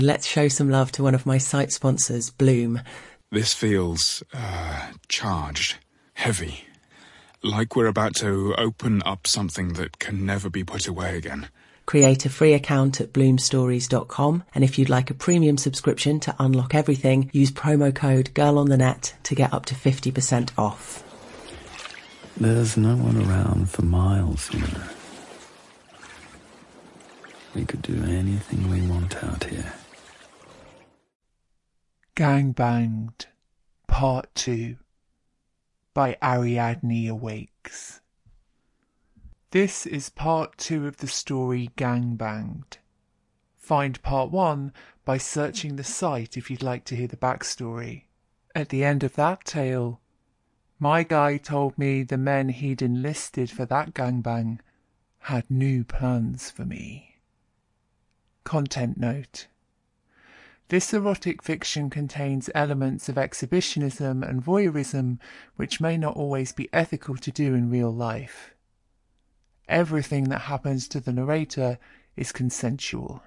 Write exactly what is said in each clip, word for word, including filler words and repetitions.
Let's show some love to one of my site sponsors, Bloom. This feels, uh, charged, heavy. Like we're about to open up something that can never be put away again. Create a free account at bloom stories dot com, and if you'd like a premium subscription to unlock everything, use promo code GIRLONTHENET to get up to fifty percent off. There's no one around for miles, you know. We could do anything we want out here. Gangbanged, Part two, by Ariadne Awakes. This is part two of the story Gangbanged. Find part one by searching the site if you'd like to hear the backstory. At the end of that tale, my guy told me the men he'd enlisted for that gangbang had new plans for me. Content note. This erotic fiction contains elements of exhibitionism and voyeurism which may not always be ethical to do in real life. Everything that happens to the narrator is consensual.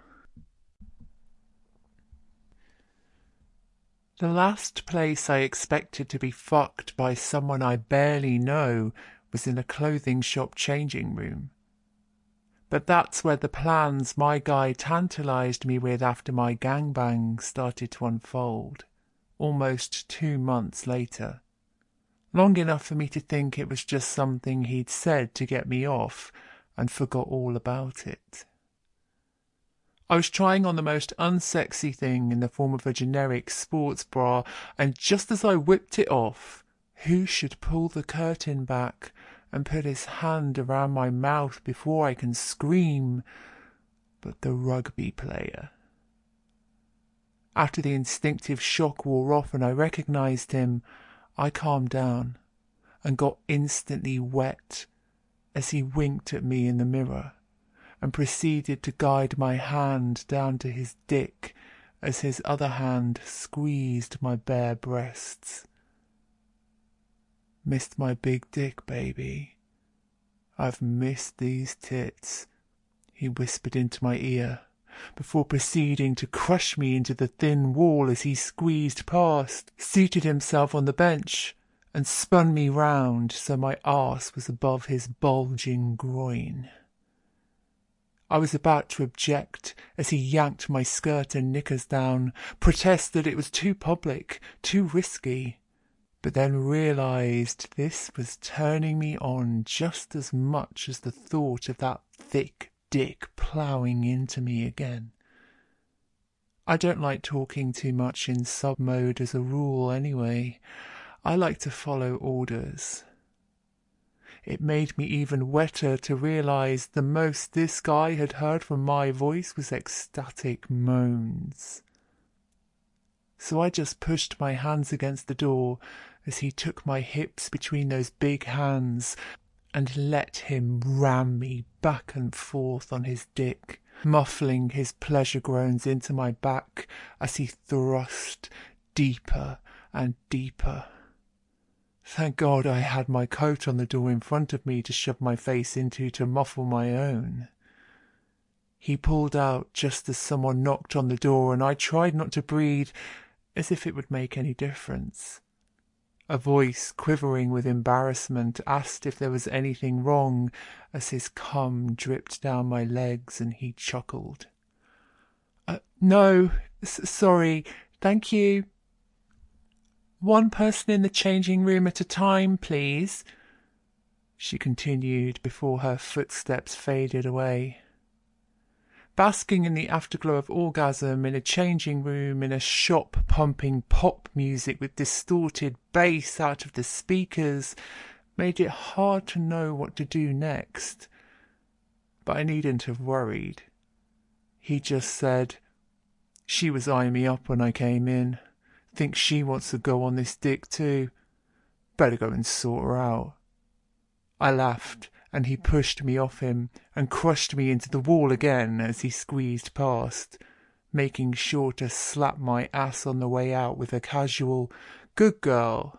The last place I expected to be fucked by someone I barely know was in a clothing shop changing room. But that's where the plans my guy tantalised me with after my gangbang started to unfold, almost two months later. Long enough for me to think it was just something he'd said to get me off, and forgot all about it. I was trying on the most unsexy thing in the form of a generic sports bra, and just as I whipped it off, who should pull the curtain back and put his hand around my mouth before I can scream but the rugby player. After the instinctive shock wore off and I recognised him, I calmed down and got instantly wet as he winked at me in the mirror and proceeded to guide my hand down to his dick as his other hand squeezed my bare breasts. Missed my big dick, baby. I've missed these tits, he whispered into my ear, before proceeding to crush me into the thin wall as he squeezed past, seated himself on the bench, and spun me round so my arse was above his bulging groin. I was about to object as he yanked my skirt and knickers down, protest that it was too public, too risky, but then realised this was turning me on just as much as the thought of that thick dick ploughing into me again. I don't like talking too much in sub-mode as a rule anyway. I like to follow orders. It made me even wetter to realise the most this guy had heard from my voice was ecstatic moans. So I just pushed my hands against the door as he took my hips between those big hands and let him ram me back and forth on his dick, muffling his pleasure groans into my back as he thrust deeper and deeper. Thank God I had my coat on the door in front of me to shove my face into to muffle my own. He pulled out just as someone knocked on the door, and I tried not to breathe, as if it would make any difference. A voice, quivering with embarrassment, asked if there was anything wrong as his cum dripped down my legs, and he chuckled. Uh, no, s- sorry, thank you. One person in the changing room at a time, please, she continued before her footsteps faded away. Basking in the afterglow of orgasm in a changing room in a shop pumping pop music with distorted bass out of the speakers made it hard to know what to do next. But I needn't have worried. He just said, "She was eyeing me up when I came in. Think she wants to go on this dick too. Better go and sort her out." I laughed, and he pushed me off him and crushed me into the wall again as he squeezed past, making sure to slap my ass on the way out with a casual, "Good girl."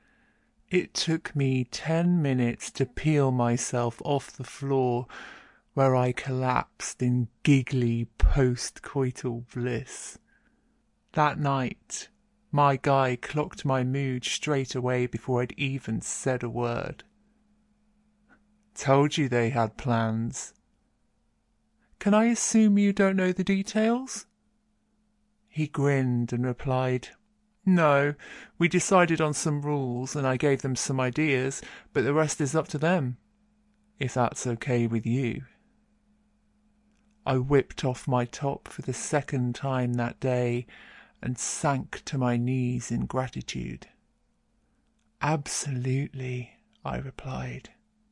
It took me ten minutes to peel myself off the floor, where I collapsed in giggly post-coital bliss. That night, my guy clocked my mood straight away before I'd even said a word. Told you they had plans. Can I assume you don't know the details? He grinned and replied, No, we decided on some rules and I gave them some ideas, but the rest is up to them, if that's okay with you. I whipped off my top for the second time that day and sank to my knees in gratitude. Absolutely, I replied.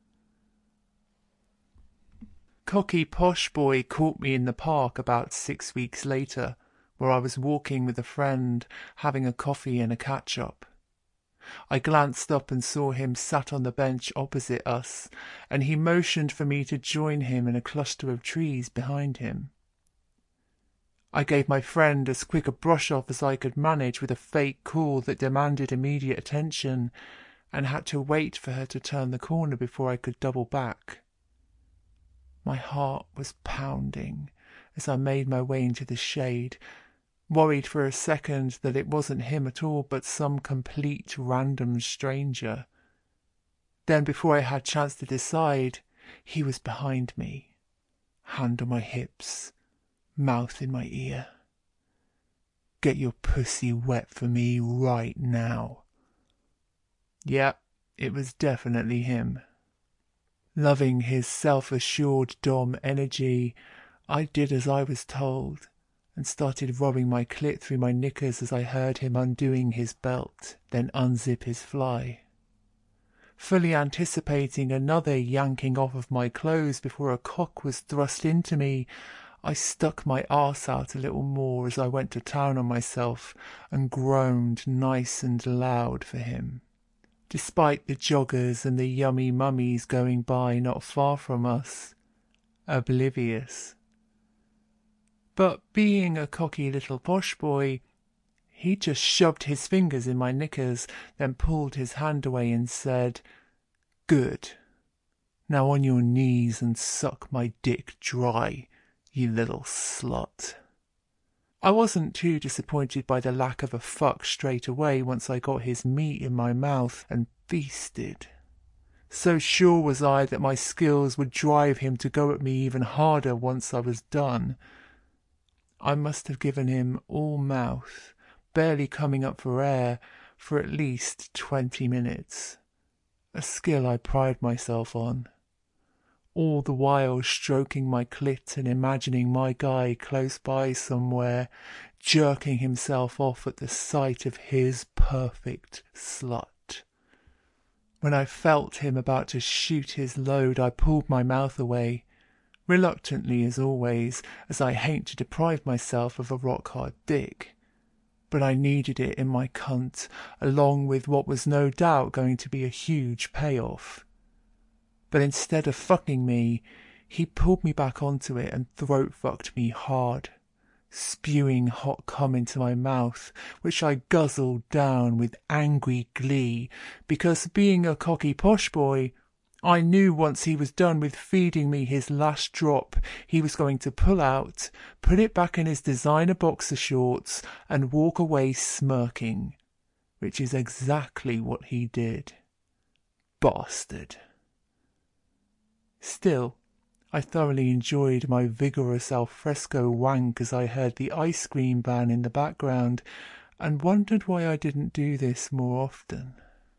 Cocky Posh Boy caught me in the park about six weeks later, where I was walking with a friend, having a coffee and a catch-up. I glanced up and saw him sat on the bench opposite us, and he motioned for me to join him in a cluster of trees behind him. I gave my friend as quick a brush-off as I could manage with a fake call that demanded immediate attention, and had to wait for her to turn the corner before I could double back. My heart was pounding as I made my way into the shade, worried for a second that it wasn't him at all but some complete random stranger. Then, before I had chance to decide, he was behind me, hand on my hips, mouth in my ear. Get your pussy wet for me right now. Yep, it was definitely him. Loving his self-assured dom energy, I did as I was told and started rubbing my clit through my knickers as I heard him undoing his belt, then unzip his fly. Fully anticipating another yanking off of my clothes before a cock was thrust into me, I stuck my arse out a little more as I went to town on myself and groaned nice and loud for him, despite the joggers and the yummy mummies going by not far from us, oblivious. But being a cocky little posh boy, he just shoved his fingers in my knickers, then pulled his hand away and said, Good. Now on your knees and suck my dick dry, you little slut. I wasn't too disappointed by the lack of a fuck straight away once I got his meat in my mouth and feasted. So sure was I that my skills would drive him to go at me even harder once I was done. I must have given him all mouth, barely coming up for air, for at least twenty minutes, a skill I pride myself on. All the while stroking my clit and imagining my guy close by somewhere, jerking himself off at the sight of his perfect slut. When I felt him about to shoot his load, I pulled my mouth away, reluctantly as always, as I hate to deprive myself of a rock-hard dick. But I needed it in my cunt, along with what was no doubt going to be a huge payoff. But instead of fucking me, he pulled me back onto it and throat-fucked me hard, spewing hot cum into my mouth, which I guzzled down with angry glee, because being a cocky posh boy, I knew once he was done with feeding me his last drop, he was going to pull out, put it back in his designer boxer shorts, and walk away smirking, which is exactly what he did. Bastard. Still, I thoroughly enjoyed my vigorous alfresco wank as I heard the ice cream van in the background, and wondered why I didn't do this more often.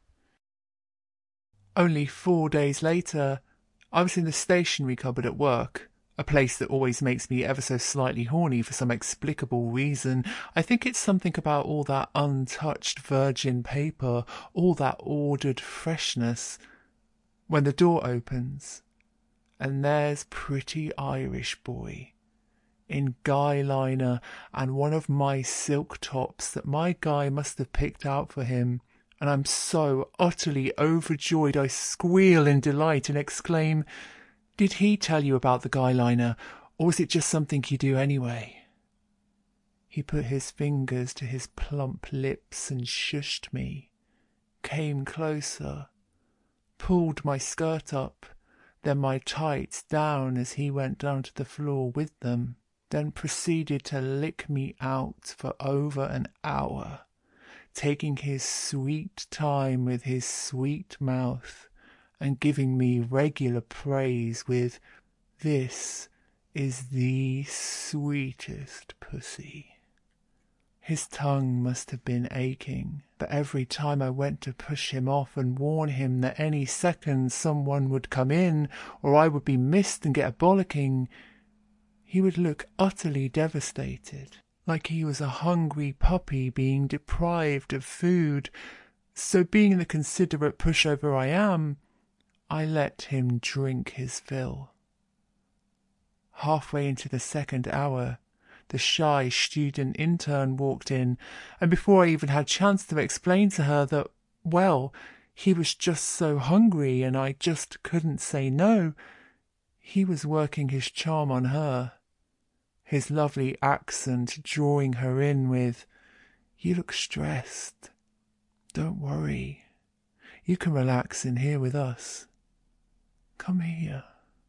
Only four days later, I was in the stationery cupboard at work, a place that always makes me ever so slightly horny for some explicable reason. I think it's something about all that untouched virgin paper, all that ordered freshness. When the door opens, and there's Pretty Irish Boy, in guy liner and one of my silk tops that my guy must have picked out for him, and I'm so utterly overjoyed I squeal in delight and exclaim, Did he tell you about the guy liner, or was it just something you do anyway? He put his fingers to his plump lips and shushed me, came closer, pulled my skirt up, then my tights down as he went down to the floor with them, then proceeded to lick me out for over an hour, taking his sweet time with his sweet mouth and giving me regular praise with, "This is the sweetest pussy." His tongue must have been aching, but every time I went to push him off and warn him that any second someone would come in or I would be missed and get a bollocking, he would look utterly devastated, like he was a hungry puppy being deprived of food. So being the considerate pushover I am, I let him drink his fill. Halfway into the second hour, the shy student intern walked in, and before I even had chance to explain to her that, well, he was just so hungry and I just couldn't say no, he was working his charm on her, his lovely accent drawing her in with, "You look stressed. Don't worry. You can relax in here with us. Come here."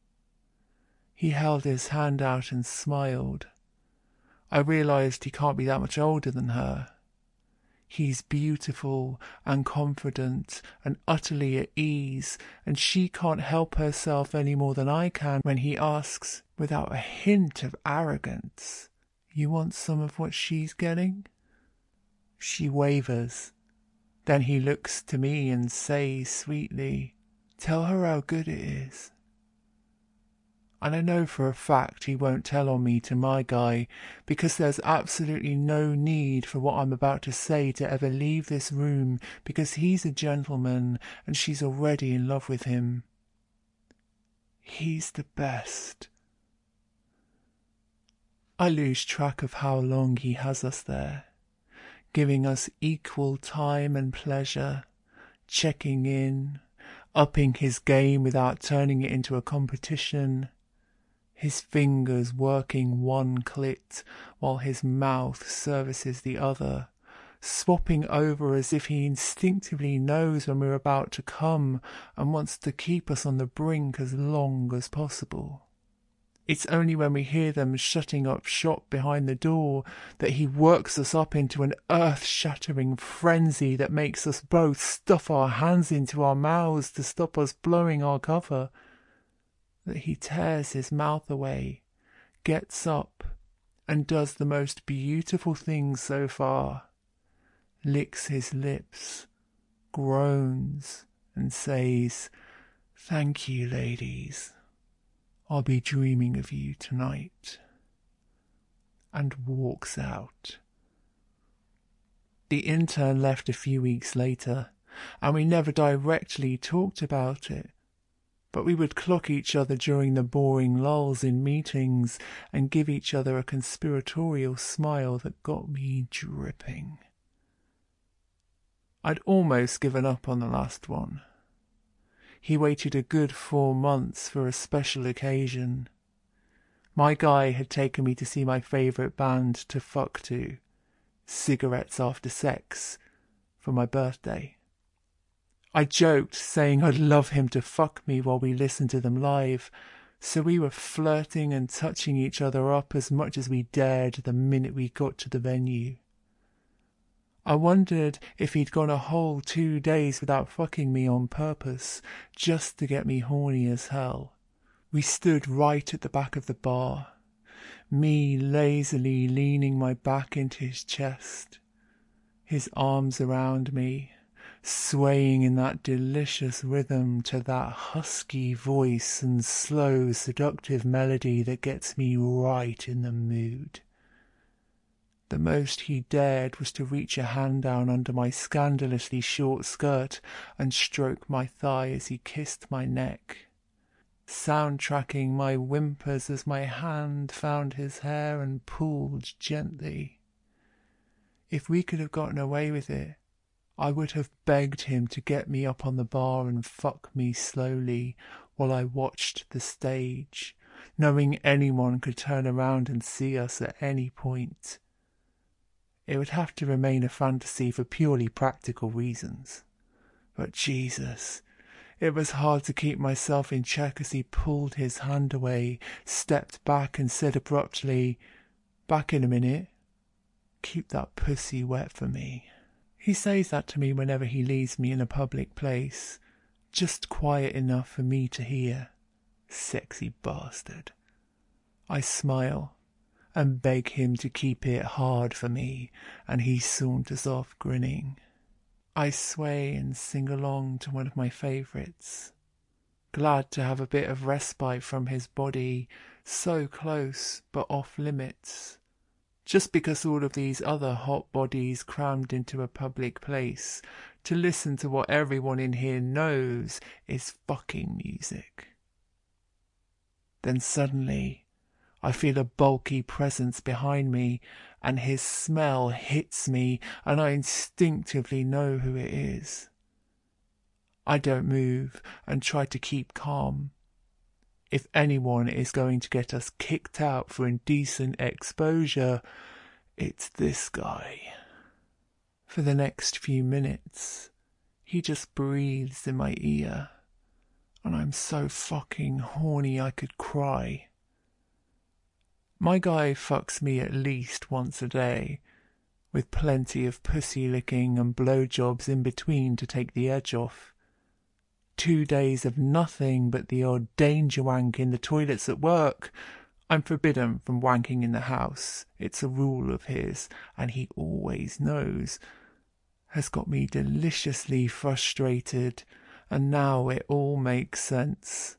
He held his hand out and smiled. I realized he can't be that much older than her. He's beautiful and confident and utterly at ease, and she can't help herself any more than I can when he asks, without a hint of arrogance, "You want some of what she's getting?" She wavers. Then he looks to me and says sweetly, "Tell her how good it is." And I know for a fact he won't tell on me to my guy, because there's absolutely no need for what I'm about to say to ever leave this room, because he's a gentleman and she's already in love with him. He's the best. I lose track of how long he has us there, giving us equal time and pleasure, checking in, upping his game without turning it into a competition, his fingers working one clit while his mouth services the other, swapping over as if he instinctively knows when we're about to come and wants to keep us on the brink as long as possible. It's only when we hear them shutting up shop behind the door that he works us up into an earth-shattering frenzy that makes us both stuff our hands into our mouths to stop us blowing our cover, that he tears his mouth away, gets up, and does the most beautiful thing so far, licks his lips, groans, and says, "Thank you, ladies. I'll be dreaming of you tonight," and walks out. The intern left a few weeks later, and we never directly talked about it, but we would clock each other during the boring lulls in meetings and give each other a conspiratorial smile that got me dripping. I'd almost given up on the last one. He waited a good four months for a special occasion. My guy had taken me to see my favourite band to fuck to, Cigarettes After Sex, for my birthday. I joked, saying I'd love him to fuck me while we listened to them live, so we were flirting and touching each other up as much as we dared the minute we got to the venue. I wondered if he'd gone a whole two days without fucking me on purpose, just to get me horny as hell. We stood right at the back of the bar, me lazily leaning my back into his chest, his arms around me, swaying in that delicious rhythm to that husky voice and slow, seductive melody that gets me right in the mood. The most he dared was to reach a hand down under my scandalously short skirt and stroke my thigh as he kissed my neck, soundtracking my whimpers as my hand found his hair and pulled gently. If we could have gotten away with it, I would have begged him to get me up on the bar and fuck me slowly while I watched the stage, knowing anyone could turn around and see us at any point. It would have to remain a fantasy for purely practical reasons. But Jesus, It was hard to keep myself in check as he pulled his hand away, stepped back and said abruptly, "Back in a minute. Keep that pussy wet for me." He says that to me whenever he leaves me in a public place, just quiet enough for me to hear. Sexy bastard. I smile and beg him to keep it hard for me, and he saunters off grinning. I sway and sing along to one of my favourites, glad to have a bit of respite from his body, so close but off limits, just because all of these other hot bodies crammed into a public place to listen to what everyone in here knows is fucking music. Then suddenly I feel a bulky presence behind me, and his smell hits me, and I instinctively know who it is. I don't move and try to keep calm. If anyone is going to get us kicked out for indecent exposure, it's this guy. For the next few minutes, he just breathes in my ear, and I'm so fucking horny I could cry. My guy fucks me at least once a day, with plenty of pussy licking and blowjobs in between to take the edge off. Two days of nothing but the odd danger wank in the toilets at work. I'm forbidden from wanking in the house. It's a rule of his, and he always knows. Has got me deliciously frustrated, and now it all makes sense.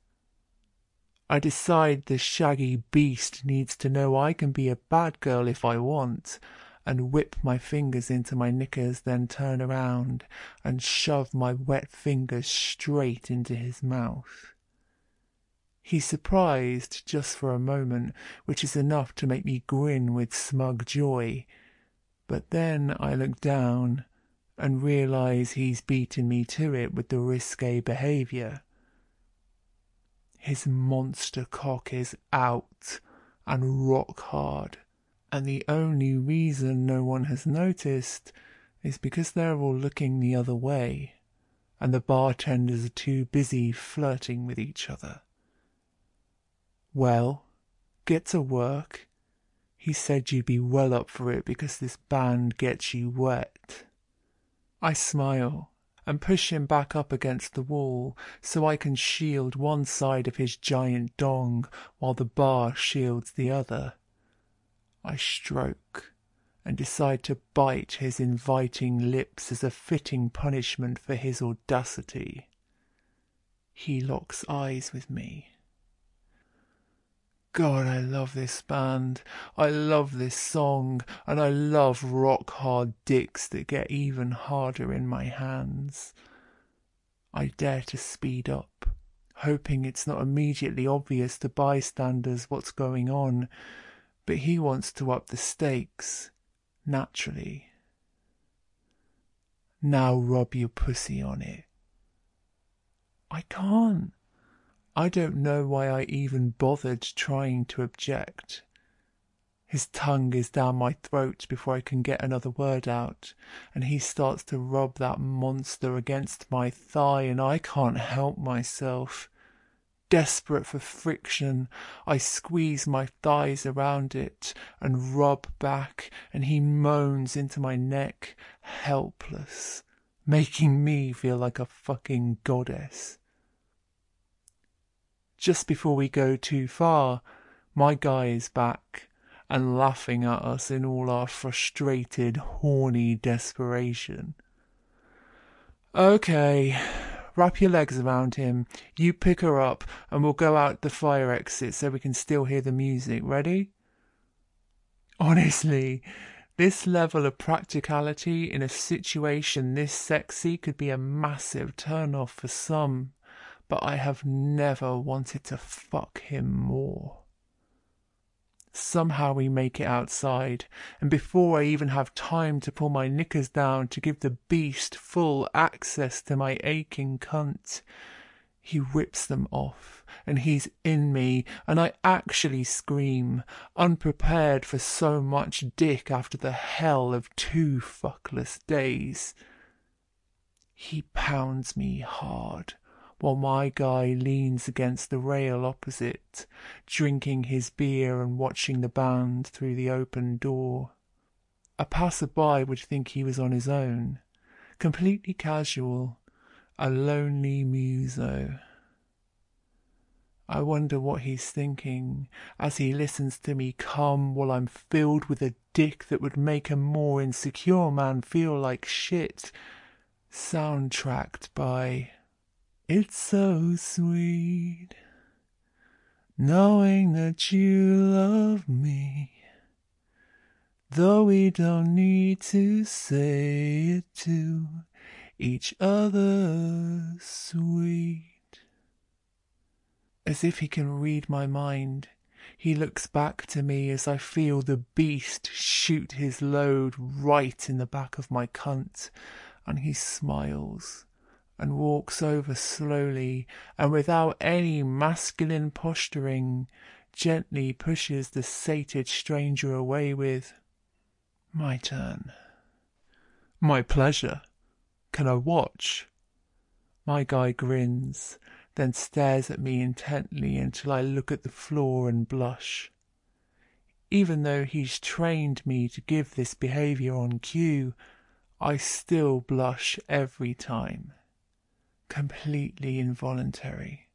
I decide the shaggy beast needs to know I can be a bad girl if I want, and whip my fingers into my knickers, then turn around and shove my wet fingers straight into his mouth. He's surprised just for a moment, which is enough to make me grin with smug joy. But then I look down and realise he's beaten me to it with the risque behaviour. His monster cock is out and rock hard, and the only reason no one has noticed is because they're all looking the other way, and the bartenders are too busy flirting with each other. Well, get to work. He said you'd be well up for it because this band gets you wet. I smile and push him back up against the wall so I can shield one side of his giant dong while the bar shields the other. I stroke and decide to bite his inviting lips as a fitting punishment for his audacity. He locks eyes with me. God, I love this band, I love this song, and I love rock-hard dicks that get even harder in my hands. I dare to speed up, hoping it's not immediately obvious to bystanders what's going on, but he wants to up the stakes, naturally. Now rub your pussy on it. I can't. I don't know why I even bothered trying to object. His tongue is down my throat before I can get another word out, and he starts to rub that monster against my thigh, and I can't help myself. Desperate for friction, I squeeze my thighs around it and rub back, and he moans into my neck, helpless, making me feel like a fucking goddess. Just before we go too far, my guy is back and laughing at us in all our frustrated, horny desperation. Okay, wrap your legs around him, you pick her up, and we'll go out the fire exit so we can still hear the music. Ready? Honestly, this level of practicality in a situation this sexy could be a massive turn-off for some. But I have never wanted to fuck him more. Somehow we make it outside, and before I even have time to pull my knickers down to give the beast full access to my aching cunt, he whips them off, and he's in me, and I actually scream, unprepared for so much dick after the hell of two fuckless days. He pounds me hard, while my guy leans against the rail opposite, drinking his beer and watching the band through the open door. A passer-by would think he was on his own, completely casual, a lonely muso. I wonder what he's thinking as he listens to me come while I'm filled with a dick that would make a more insecure man feel like shit, soundtracked by It's So Sweet Knowing That You Love Me, though we don't need to say it to each other, sweet. As if he can read my mind, he looks back to me as I feel the beast shoot his load right in the back of my cunt, and he smiles and walks over slowly and without any masculine posturing, gently pushes the sated stranger away with, "My turn." "My pleasure. Can I watch?" My guy grins, then stares at me intently until I look at the floor and blush. Even though he's trained me to give this behaviour on cue, I still blush every time. Completely involuntary.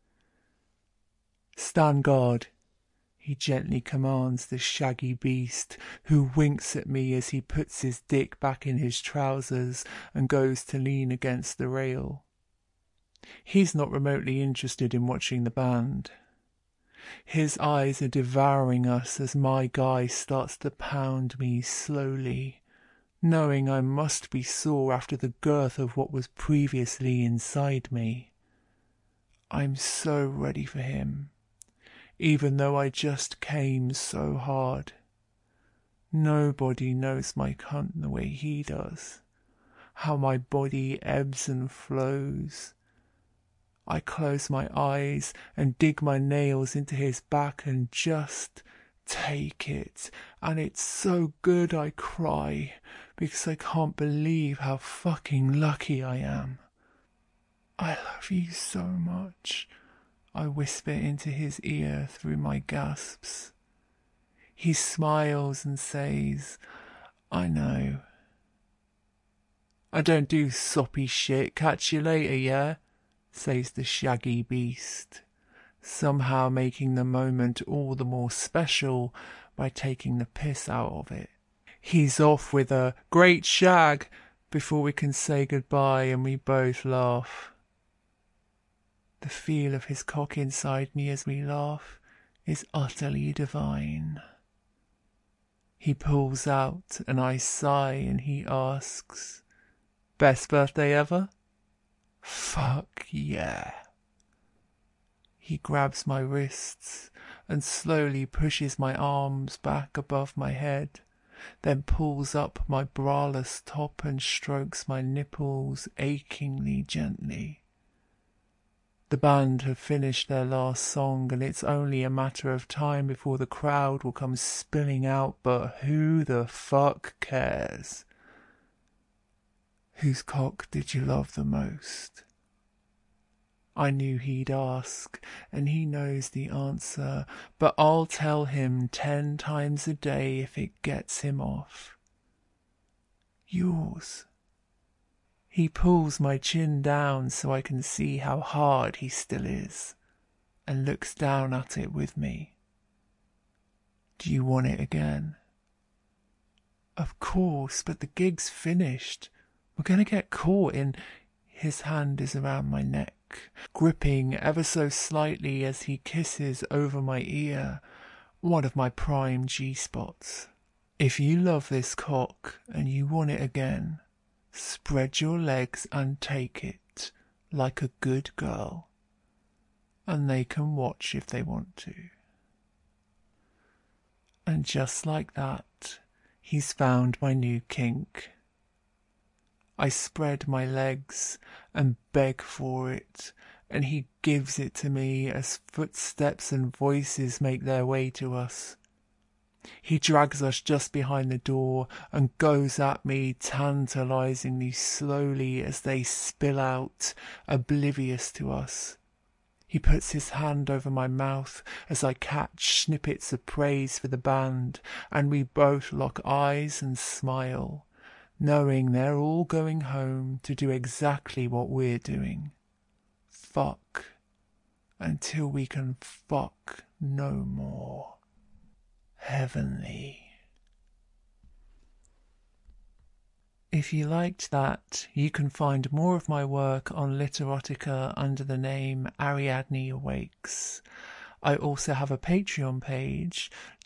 "Stand guard," he gently commands the shaggy beast, who winks at me as he puts his dick back in his trousers and goes to lean against the rail. He's not remotely interested in watching the band. His eyes are devouring us as my guy starts to pound me slowly, knowing I must be sore after the girth of what was previously inside me. I'm so ready for him, even though I just came so hard. Nobody knows my cunt the way he does, how my body ebbs and flows. I close my eyes and dig my nails into his back and just take it, and it's so good I cry, because I can't believe how fucking lucky I am. "I love you so much," I whisper into his ear through my gasps. He smiles and says, "I know." "I don't do soppy shit, catch you later, yeah?" says the shaggy beast, somehow making the moment all the more special by taking the piss out of it. He's off with a "great shag" before we can say goodbye, and we both laugh. The feel of his cock inside me as we laugh is utterly divine. He pulls out, and I sigh, and he asks, "Best birthday ever?" Fuck yeah. He grabs my wrists and slowly pushes my arms back above my head, then pulls up my braless top and strokes my nipples achingly gently. The band have finished their last song, and it's only a matter of time before the crowd will come spilling out, but who the fuck cares? Whose cock did you love the most? I knew he'd ask, and he knows the answer, but I'll tell him ten times a day if it gets him off. Yours. He pulls my chin down so I can see how hard he still is, and looks down at it with me. Do you want it again? Of course, but the gig's finished. We're going to get caught in... His hand is around my neck, gripping ever so slightly as he kisses over my ear, one of my prime G-spots. If you love this cock and you want it again, spread your legs and take it like a good girl, and they can watch if they want to. And just like that, he's found my new kink. I spread my legs and beg for it, and he gives it to me as footsteps and voices make their way to us. He drags us just behind the door and goes at me tantalizingly slowly as they spill out, oblivious to us. He puts his hand over my mouth as I catch snippets of praise for the band, and we both lock eyes and smile, knowing they're all going home to do exactly what we're doing. Fuck. Until we can fuck no more. Heavenly. If you liked that, you can find more of my work on Literotica under the name Ariadne Awakes. I also have a Patreon page,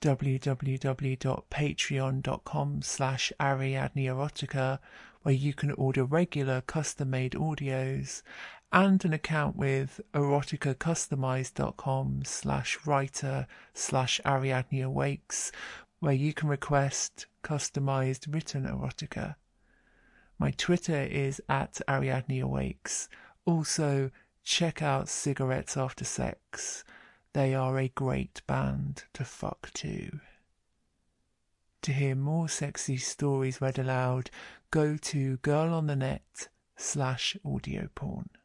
www.patreon.com slash ariadneerotica, where you can order regular custom-made audios, and an account with eroticacustomized.com slash writer slash Ariadne Awakes, where you can request customized written erotica. My Twitter is at Ariadne Awakes. Also, check out Cigarettes After Sex. They are a great band to fuck to. To hear more sexy stories read aloud, go to girlonthenet slash audio porn.